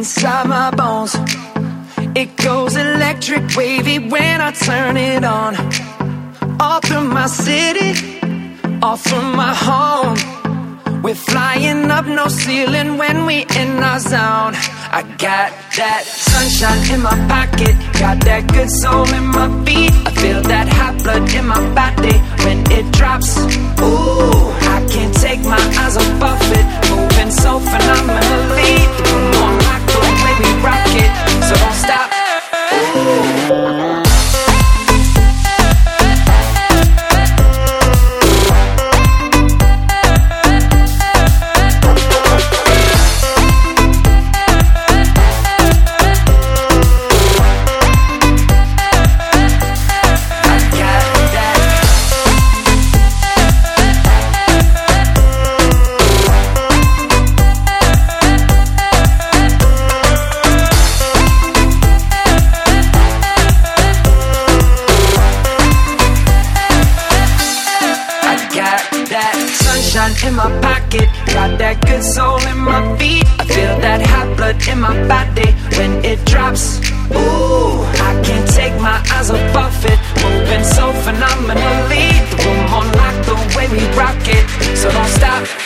inside my bones. It goes electric wavy when I turn it on. All through my city, all through my home. We're flying up, no ceiling when we in our zone. I got that sunshine in my pocket, got that good soul in my feet. I feel that hot blood in my body when it drops. Ooh, I can't take my eyes off it, moving so phenomenally. Come on, like the way we rock it, so don't stop. Ooh. In my pocket, got that good soul in my feet. I feel that hot blood in my body when it drops. Ooh, I can't take my eyes off it, moving so phenomenally. The room on lock, the way we rock it, so don't stop.